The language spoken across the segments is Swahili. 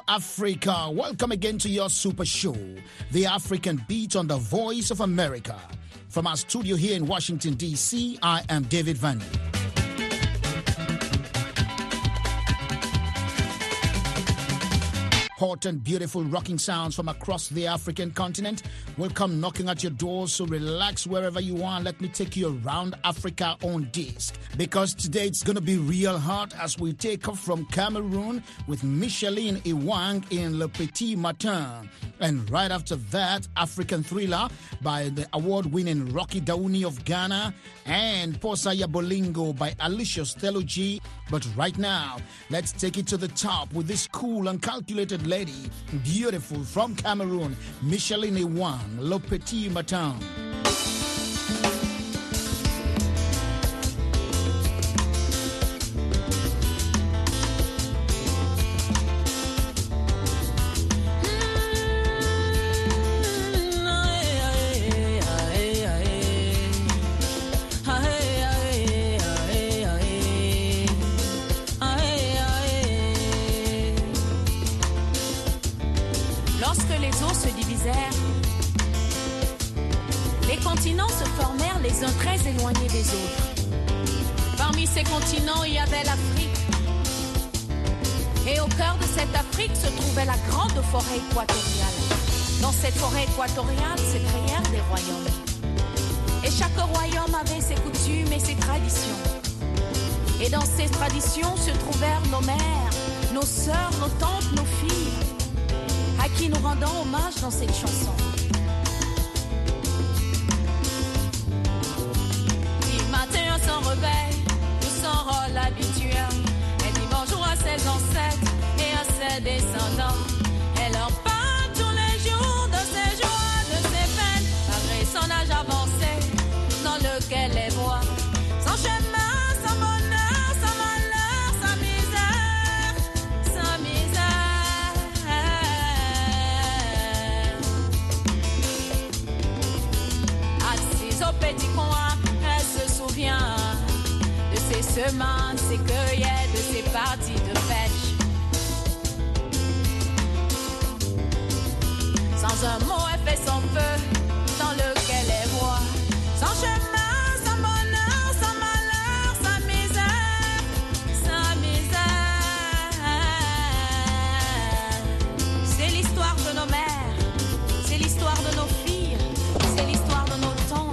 Africa. Welcome again to your super show, The African Beat on the Voice of America. From our studio here in Washington, D.C., I am David Vandy. Hot and beautiful rocking sounds from across the African continent will come knocking at your doors, so relax wherever you are. Let me take you around Africa on disc, because today it's going to be real hot as we take off from Cameroon with Micheline Iwang in Le Petit Matin. And right after that, African Thriller by the award-winning Rocky Daouni of Ghana and Posa Ya Bolingo by Alicia Steloji. But right now, let's take it to the top with this cool and calculated lady, beautiful from Cameroon, Micheline Iwang, Le Petit Matin. Les continents se formèrent les uns très éloignés des autres. Parmi ces continents, il y avait l'Afrique. Et au cœur de cette Afrique se trouvait la grande forêt équatoriale. Dans cette forêt équatoriale se créèrent des royaumes. Et chaque royaume avait ses coutumes et ses traditions. Et dans ces traditions se trouvèrent nos mères, nos sœurs, nos tantes, nos filles, à qui nous rendons hommage dans cette chanson. Matin, on s'en réveille, nous s'en rôle habituel. Elle dit bonjour à ses ancêtres et à ses descendants. Elle leur parle tous les jours de ses joies, de ses peines, malgré son âge avancé, dans lequel elle voit son chemin, son bonheur, son malheur, sa misère, sa misère. Assise au petit coin, se souvient de ses semences, ses cueillettes, de ses parties de pêche. Sans un mot, elle fait son feu dans lequel elle voit son chemin, son bonheur, son malheur, sa misère, sa misère. C'est l'histoire de nos mères, c'est l'histoire de nos filles, c'est l'histoire de nos tantes.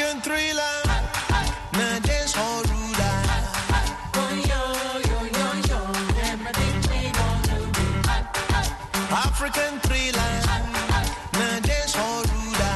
African thriller, na dance hall ruler. African thriller, na dance hall ruler.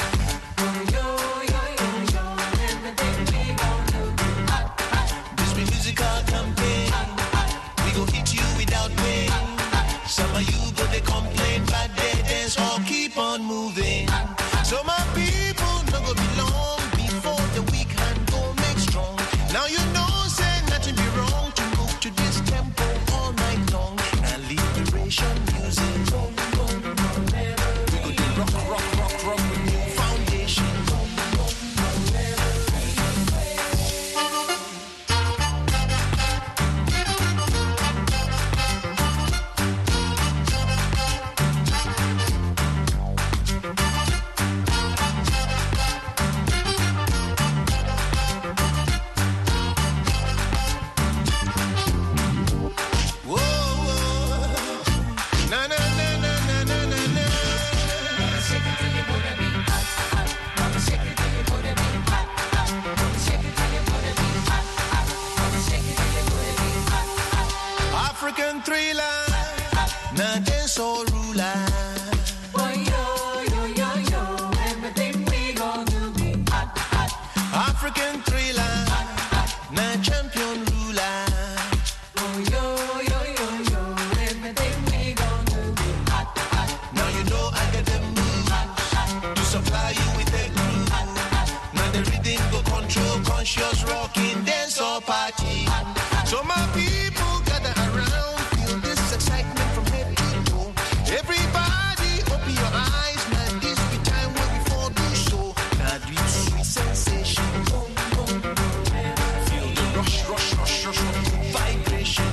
This be musical campaign, we go hit you without pain. Some of you go they complain, but they dance hall keep on moving. So my people no go be long before the weak hand go make strong. Now you know say nothing be wrong to move to this tempo all night long and liberation music. We go do rock with new foundation. African thriller, na dance all ruler. Everything we gon' do be hot, hot. African thriller, na champion ruler. Everything we gon' do be hot, hot. Now you know I got the moves to supply you with the groove. Now the rhythm go control conscious rocking dance or party. So my people gather around, feel this excitement from head to toe. Everybody open your eyes, now this be time when we fall do so. Now do sweet sensation. Feel the rush, vibration.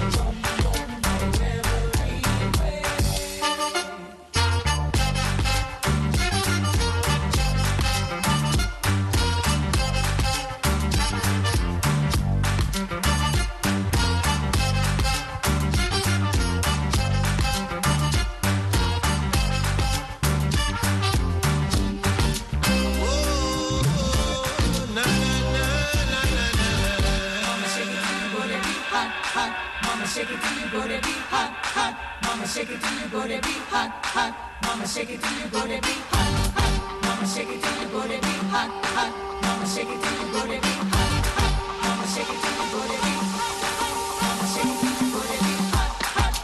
Shake it till you go to be hot, hot. Mama, shake it till you go to be hot, hot. Mama, shake it till you go to be hot, hot. Mama, shake it till you go to be hot, hot. Mama, shake it till you go to be hot, hot. Mama, shake it till you go to be hot, hot. Mama, shake it till you go to be hot, hot.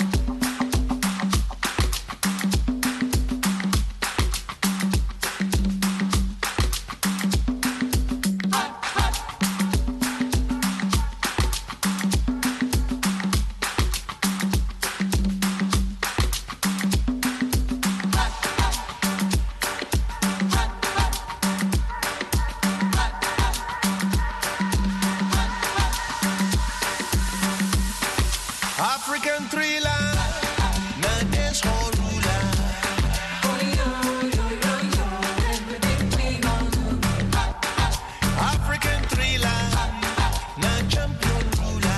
African thriller, na dance hall ruler. African thriller, na champion ruler.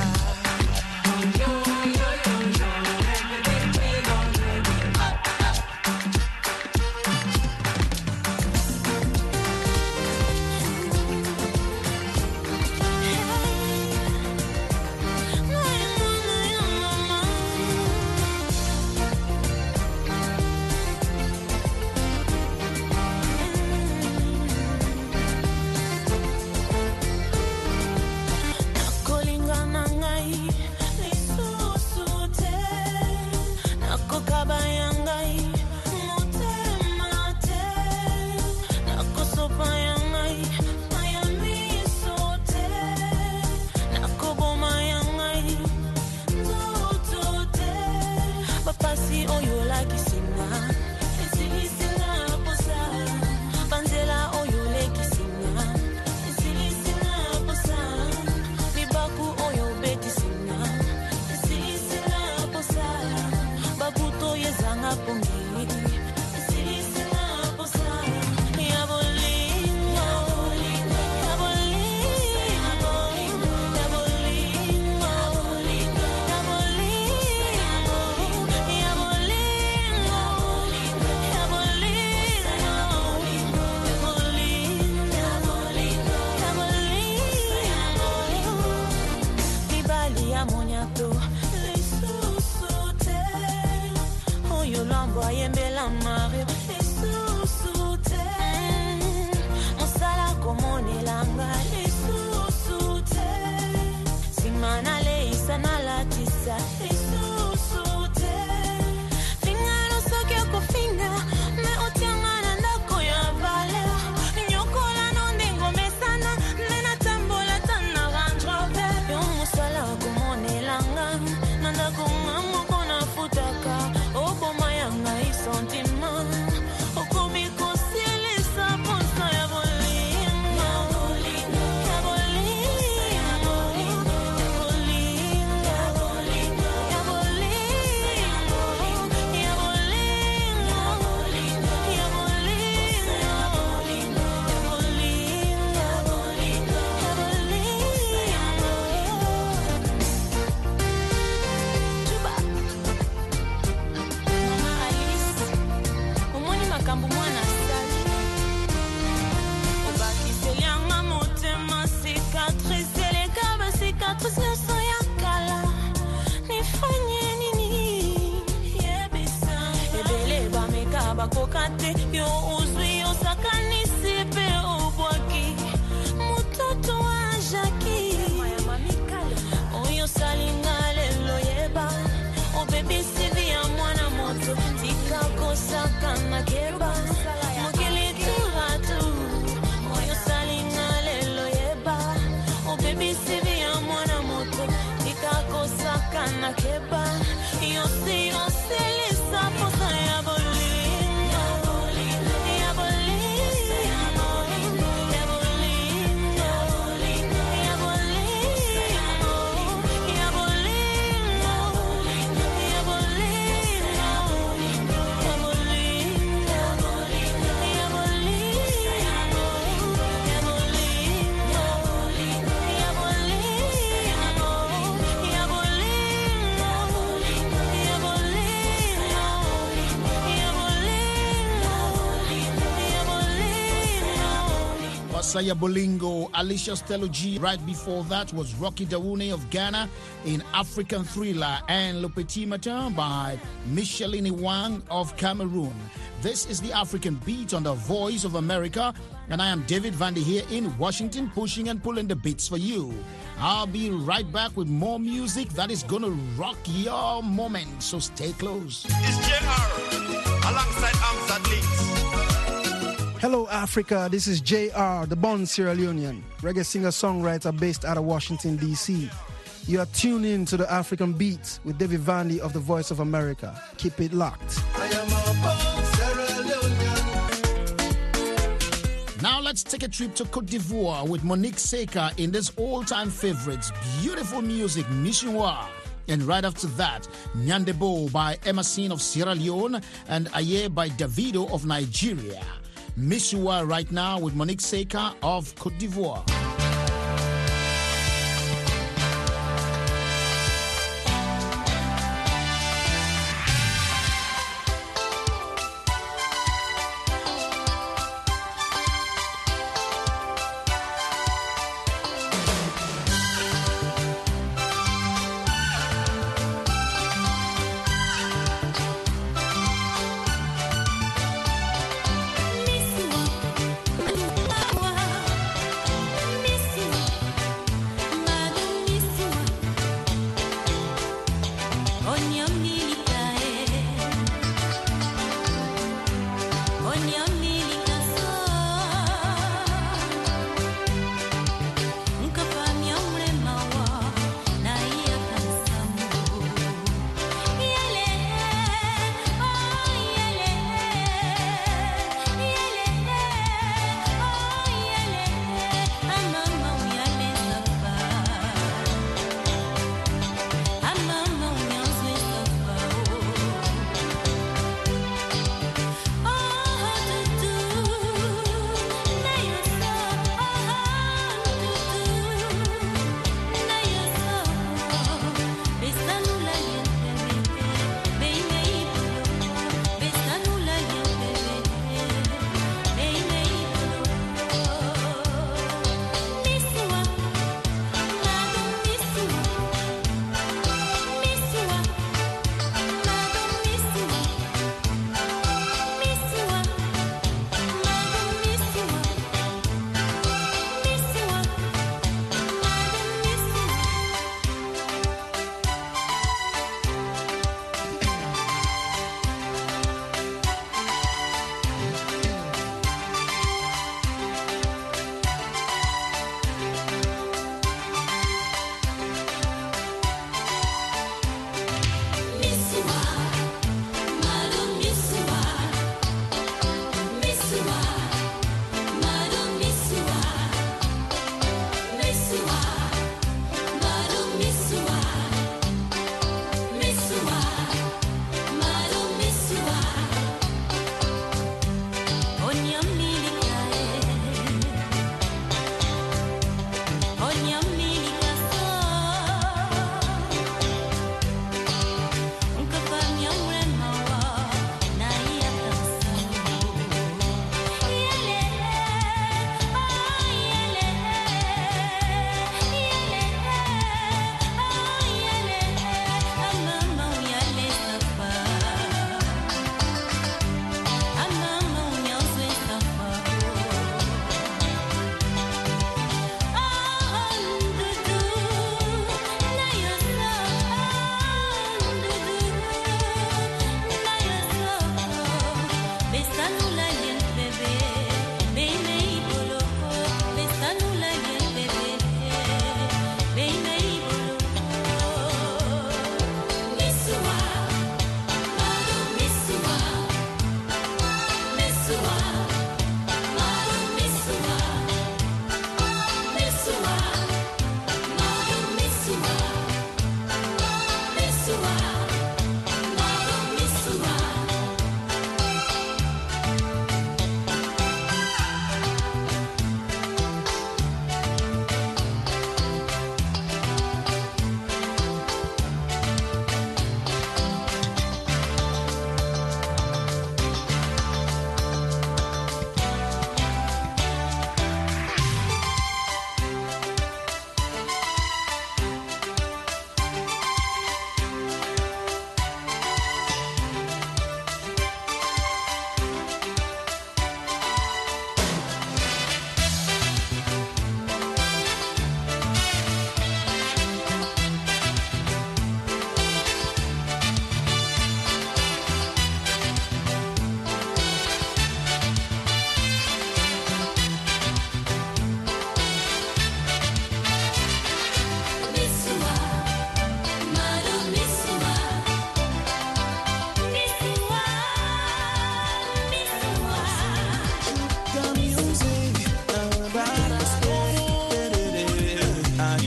bakokate yo uzwi yo sakani sipe obwaki mutoto wa Jackie oyo salinga lelo yeba o baby Sylvia mwana moto tika kosaka na keba mokili tu oyo salinga lelo yeba o baby Sylvia mwana moto tika kosaka na keba yo si lisa posa ya Saya Bolingo, Alicia Stelo G. Right before that was Rocky Dawune of Ghana in African Thriller, and Le Petit Matin by Micheline Wang of Cameroon. This is the African Beat on the Voice of America, and I am David Vandy here in Washington, pushing and pulling the beats for you. I'll be right back with more music that is gonna rock your moment, so stay close. It's JR alongside Amzad Leaks. Hello, Africa. This is JR, the born Sierra Leonean, reggae singer-songwriter based out of Washington, D.C. You are tuned in to the African Beats with David Vandy of the Voice of America. Keep it locked. I am a born Sierra Leonean. Now let's take a trip to Cote d'Ivoire with Monique Seca in this all-time favorites, beautiful music, Mishiwa. And right after that, Nyandebo by Emerson of Sierra Leone and Aye by Davido of Nigeria. Mishiwa right now with Monique Seca of Cote d'Ivoire.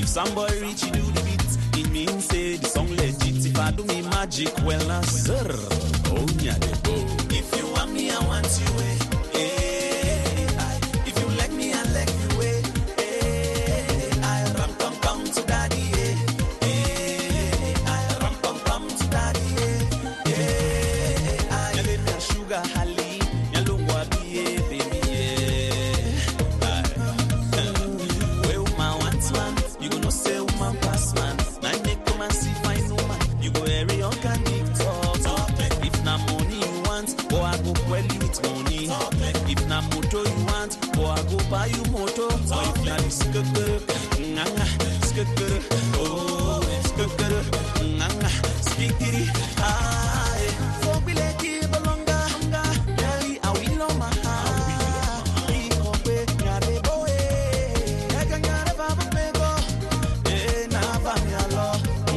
Somebody reach you do the beat. It means say the song legit. If I do me magic, well, now, sir. Oh, yeah, they go. If you want me, I want you. If you like me, I like you. I ram pam pam to daddy. I ram pam pam to daddy. I let me sugar hali. Yalungwa biye baby. Well, my once man, you gonna say woman pass man. Now make come and see fine woman. You go every organic talk. If na money you want, or I go well you with money. If na motor you want, or I go buy you motor. Or if na the skr, oh skr, skikiri, so be let you belonga, Nelly, I will on my heart. He come nyare boy, I can nyare baba mego, na bami alo,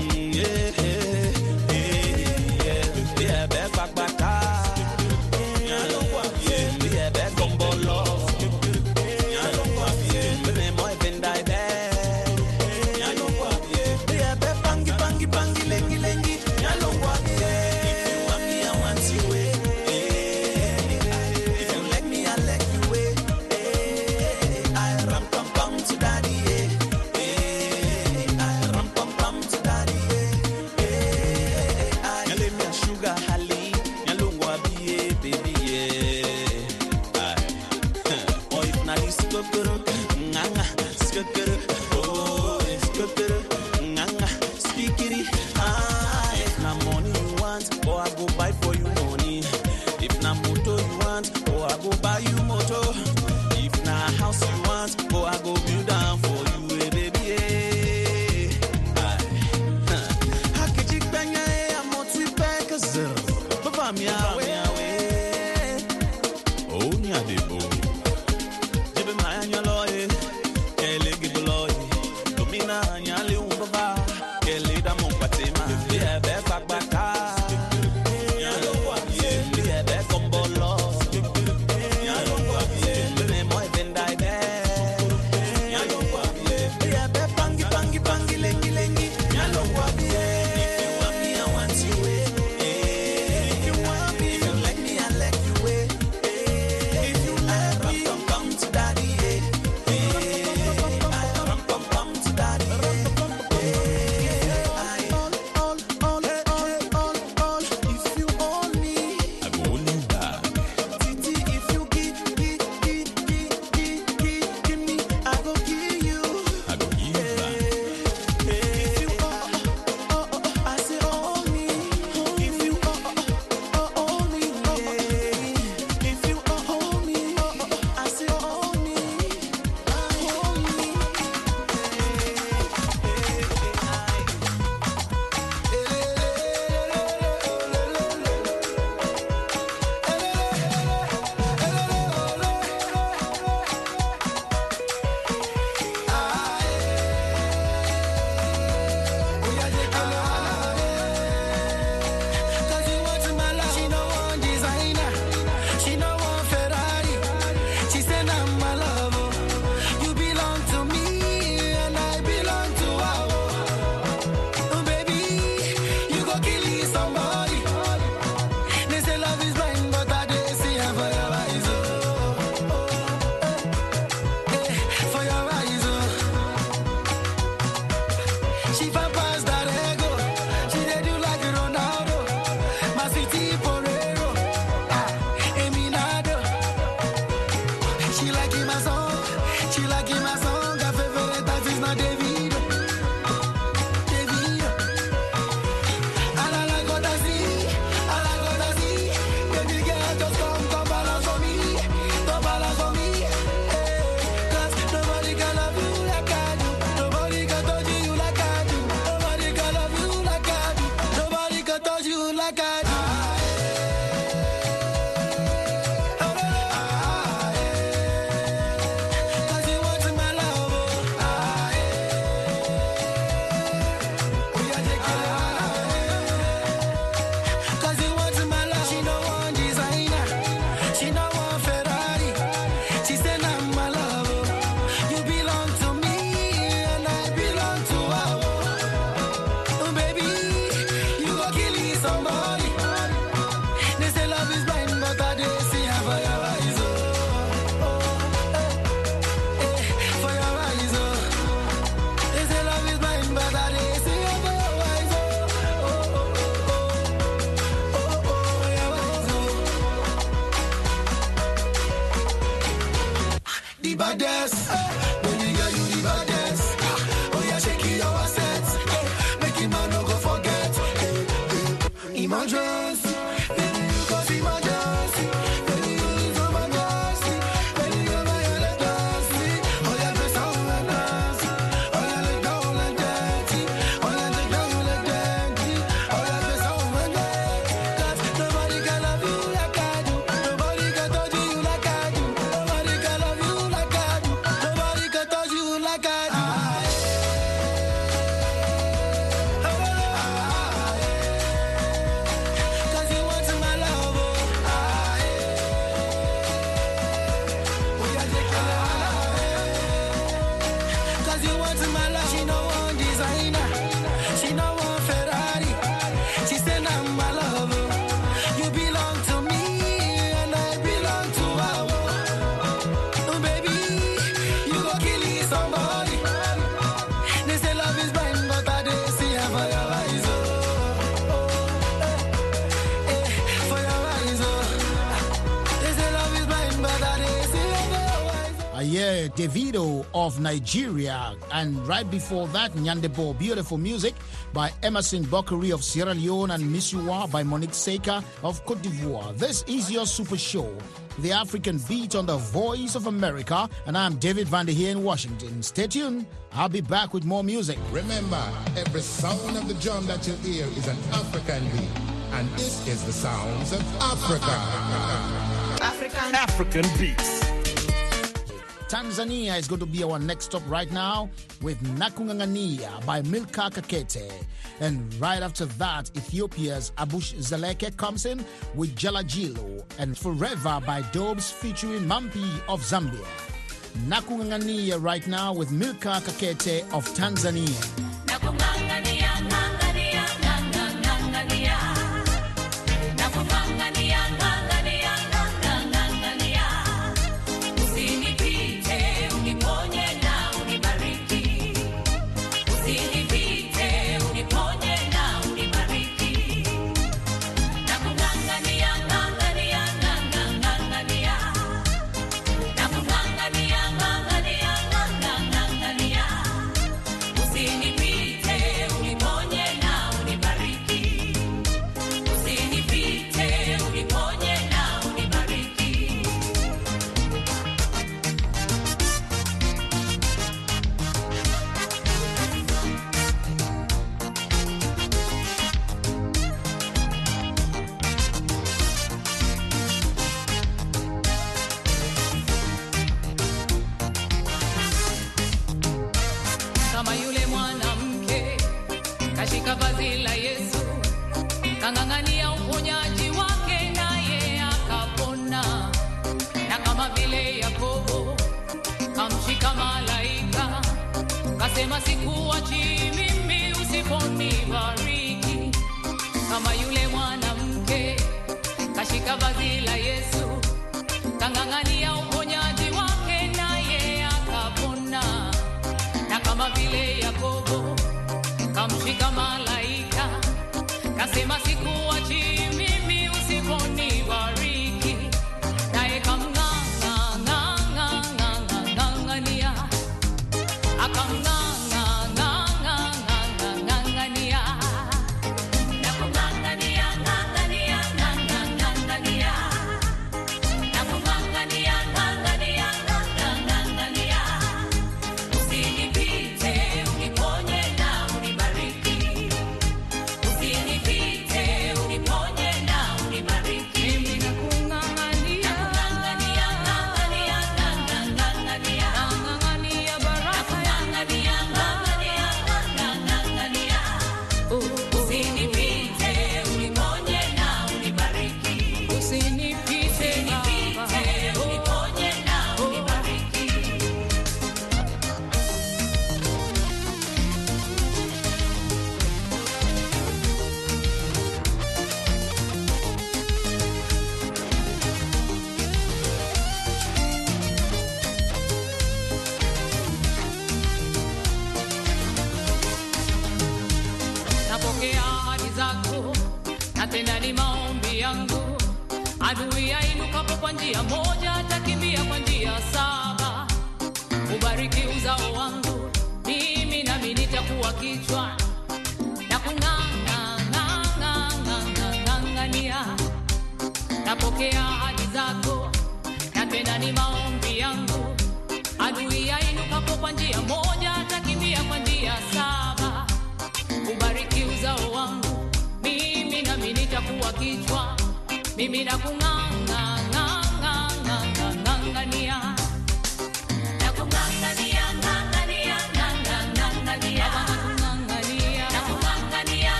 yeah, back back. Davido of Nigeria. And right before that, Nyandebo, beautiful music by Emerson Bokari of Sierra Leone, and Misuwa by Monique Seika of Cote d'Ivoire. This is your Super Show, the African Beat on the Voice of America, and I'm David Vander here in Washington. Stay tuned. I'll be back with more music. Remember, every sound of the drum that you hear is an African beat, and this is the sounds of Africa. African beats. Tanzania is going to be our next stop right now with Nakungangania by Milka Kakete. And right after that, Ethiopia's Abush Zaleke comes in with Jalajilo, and Forever by Dobes featuring Mampi of Zambia. Nakungangania right now with Milka Kakete of Tanzania.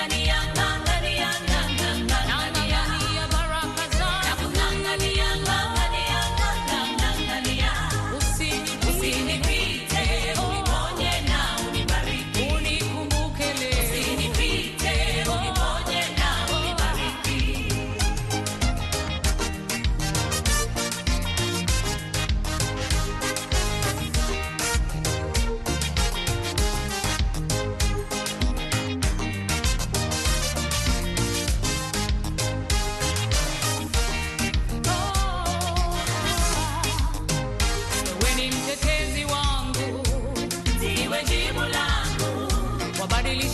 Baraka za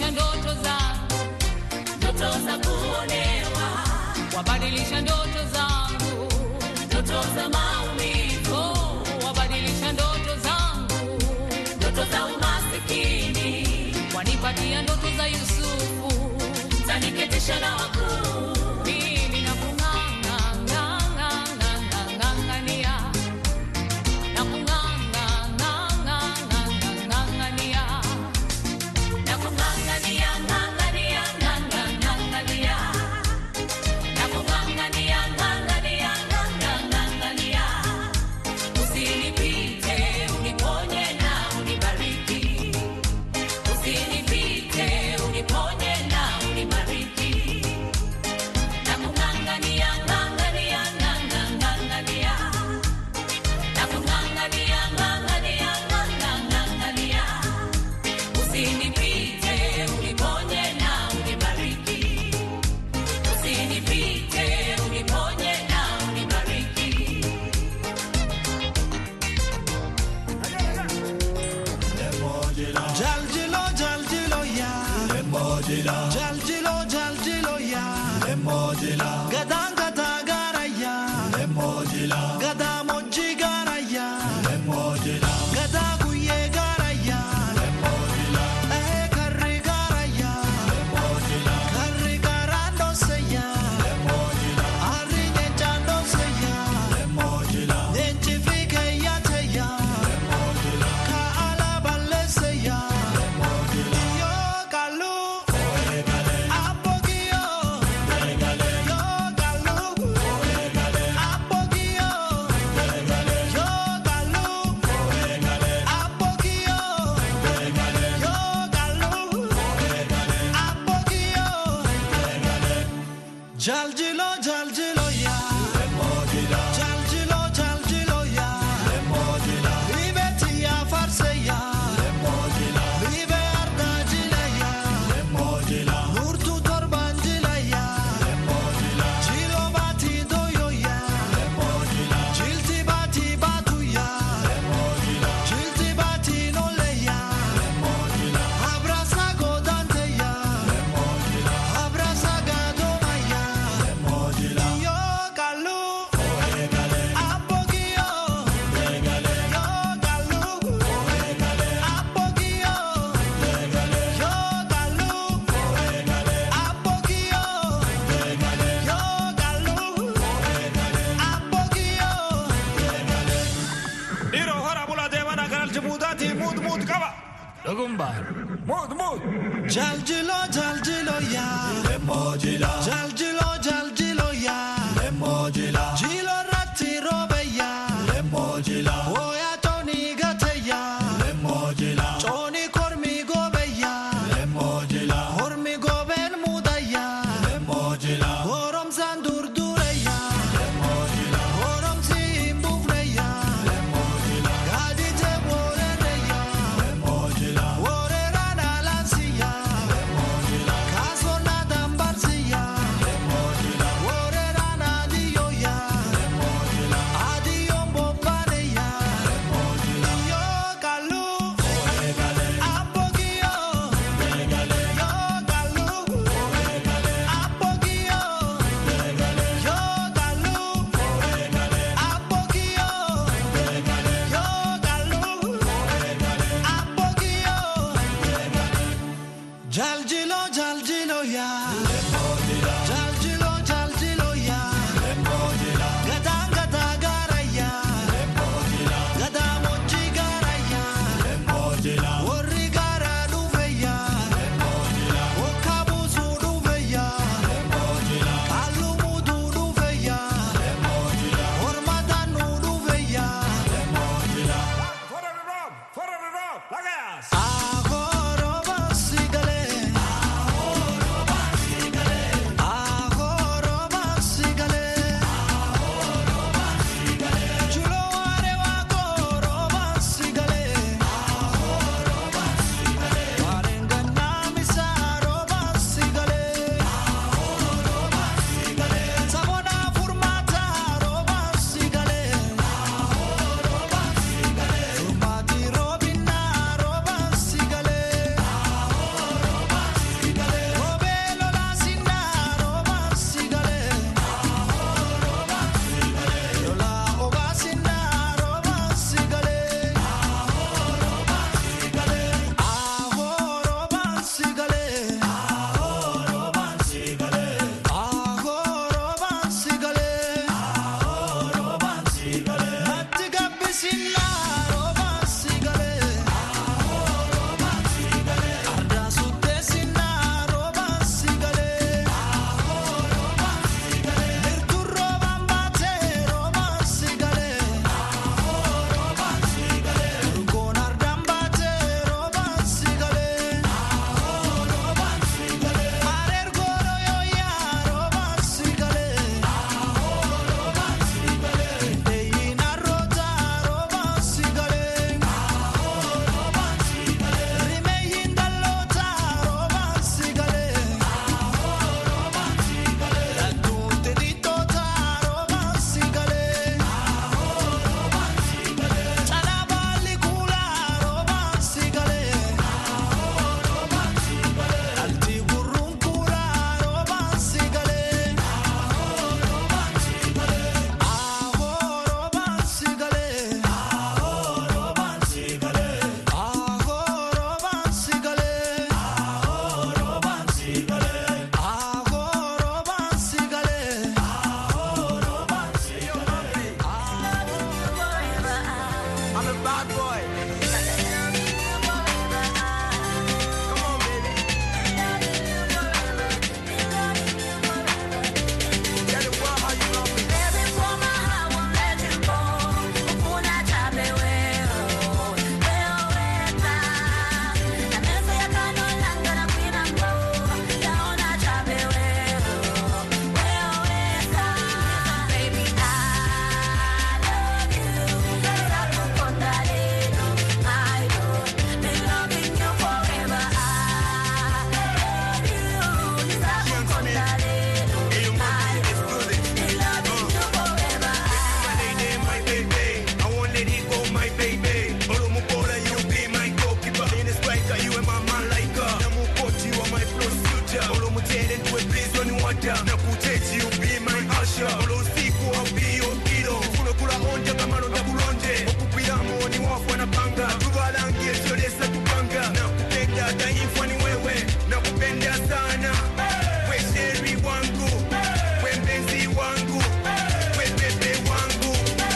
wabadilisha ndoto zangu, ndoto za kuonewa, wabadilisha ndoto zangu, ndoto za maumivu, wabadilisha ndoto zangu, ndoto za umasikini, wanipatia ndoto za Yusufu, zaniketisha na wakuu, mimi nakung'ang'ania, usinipite, uniponye na unibariki, usinipite, uniponye na unibariki, nakung'ang'ania, ng'ang'ania, ng'ang'ania, nakung'ang'ania, ng'ang'ania, ng'ang'ania, usinipite, uniponye na unibariki, usinipite, uniponye na unibariki. Jaljilo, jaljilo ya. Jaljilo, jaljilo ya. Gada, gada, gara ya. Gada, moji, gara ya. Gada, guye, gara ya. Karri, gara ya. Karri, gara, no se ya. Arri, nyencha, no se ya. Nyenchi, fike, ya, te ya. Ka, ala, bale, se ya. Yo, kalu. Apogio. Yo, kalu. Apogio. Yo, kalu. Apogio. Yo, kalu. Apogio. Jaljilo, jaljilo ya. Jaljilo, jaljilo ya. Libeti ya farse ya. Libe arda jila ya. Nurtu torban jila ya. Jilo bati doyo ya. Jilti bati batu ya. Jilti bati nole ya. Abrasa godante ya. Abrasa gadoma ya. Yo kalu. Apogio. Yo kalu. Apogio. Yo kalu. Apogio. Yo kalu. Apogio. Iro harabula devana kanal jibudati mud mud kaba. Lagumbar. Mud mud. Jaljilo, jaljilo ya. Jaljilo, jaljilo ya. Jilo ratti robe ya. Oya toni gate ya. Toni kormi gobe ya. Kormi goben muda ya. Gorom san durdure ya. Gorom si imbufne ya. Gadi te borere ya. Borera na lansi ya. Kaso na dambarsi ya. Borera na diyo ya. Adiyo mbopane ya. Yo kalu. Apogio. Yo kalu. Apogio. Yo kalu. Apogio. Yo kalu. Apogio. Jaljilo, jaljilo ya. Jaljilo, jaljilo ya. Gada, gada, gara ya. Gada, moji, gara ya. Worri, gara, duve ya. Okabusu, duve ya. Kalumudu, duve ya. Hormatanu, duve ya. Fora the rob. Lagas. Ahoro basigale. Ahoro dead and do it based on water. Nakuteti you be my usher. Olo siku au bio kido. Funo kula onja kama no tabulonje. Okupira moni wafu wanapanga. Tubalangie solesa tupanga. Nakupenda taifu ni wewe. Nakupenda sana. We sheri wangu. We mpenzi wangu. We bebe wangu.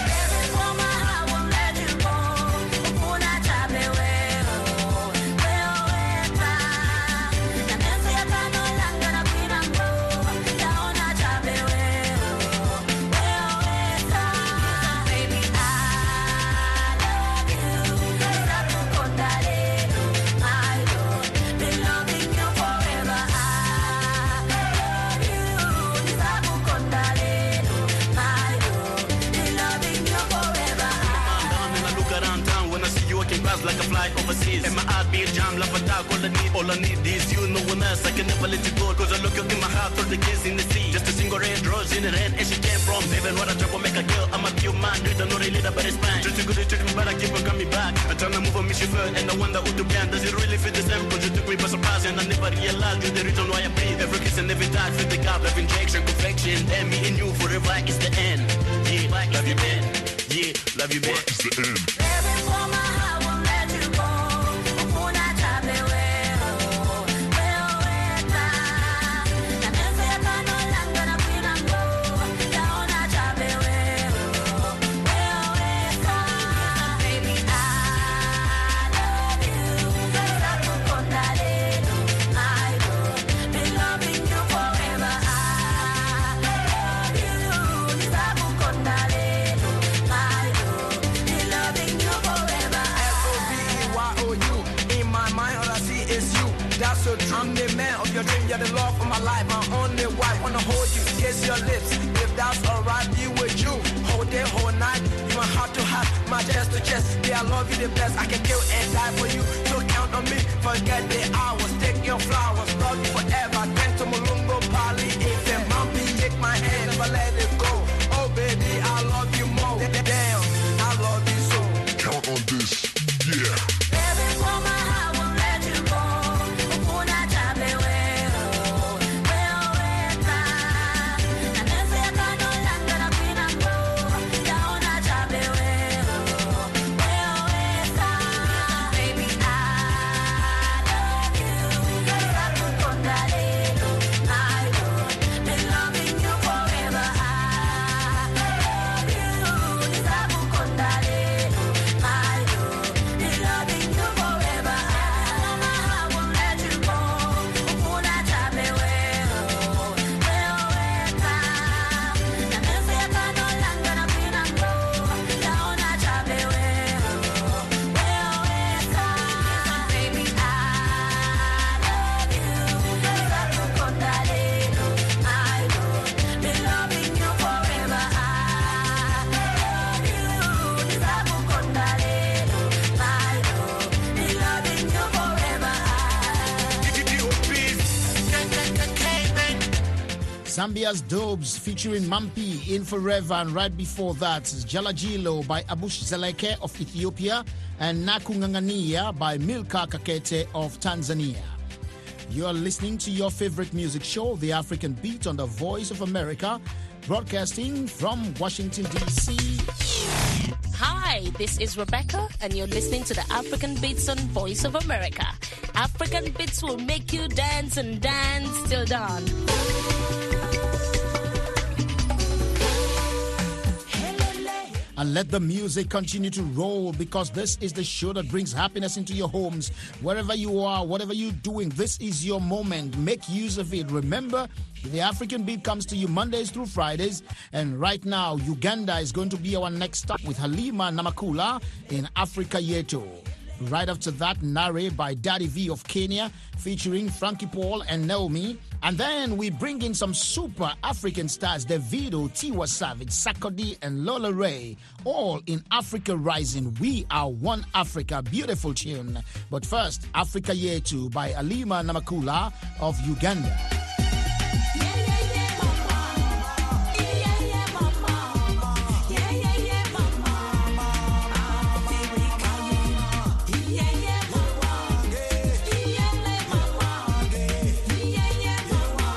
Like a flight overseas, and my heartbeat jam like a dog. All I need is you. No one else. I can never let you go. Cause I look up in my heart for the kiss in the sea. Just a single red rose in the hand, and she came from heaven. What a trouble make a girl. I'm a pure man. You don't know really that, but it's fine. Just a good treat me, but I keep on coming back. I try to move on, miss you first, and I wonder who to plan. Does it really fit the same? Cause you took me by surprise, and I never realized you're the reason why I breathe. Every kiss and every touch, fit the gap, love injection, perfection. And me and you forever is the end. Yeah, love you, man. Yeah, love you, man. It's the end. I'm the man of your dream, you're the love of my life, my only wife. Wanna hold you, kiss your lips. If that's alright, be with you. Whole day, whole night, you my heart to heart, my chest to chest. Yeah, I love you the best. I can kill and die for you. So count on me, forget the hours. Take your flowers, love you forever. Thank to Mulungo, Pali, if and Mommy, take my hand, never let it go. Oh baby, I love you more. Damn, I love you so. Count on this, yeah. Zambia's Dobes featuring Mampi in Forever, and right before that Jalajilo by Abush Zeleke of Ethiopia and Nakungangania by Milka Kakete of Tanzania. You're listening to your favorite music show, The African Beat, on the Voice of America, broadcasting from Washington, D.C. Hi, this is Rebecca, and you're listening to the African Beats on Voice of America. African Beats will make you dance and dance till dawn. And let the music continue to roll, because this is the show that brings happiness into your homes. Wherever you are, whatever you're doing, this is your moment. Make use of it. Remember, the African Beat comes to you Mondays through Fridays. And right now, Uganda is going to be our next stop with Halima Namakula in Africa Yetu. Right after that, Nare by Daddy V of Kenya, featuring Frankie Paul and Naomi. And then we bring in some super African stars, Davido, Tiwa Savage, Sarkodie, and Lola Ray, all in Africa Rising. We are one Africa. Beautiful tune. But first, Africa Yetu by Halima Namakula of Uganda. Yeah.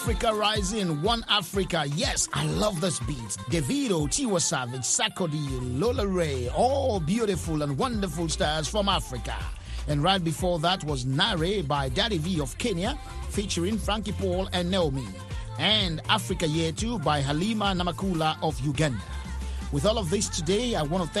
Africa Rising, One Africa. Yes, I love this beat. Davido, Tiwa Savage, Sarkodie, Lola Ray, all beautiful and wonderful stars from Africa. And right before that was Nare by Daddy V of Kenya, featuring Frankie Paul and Naomi. And Africa Year 2 by Halima Namakula of Uganda. With all of this today, I want to thank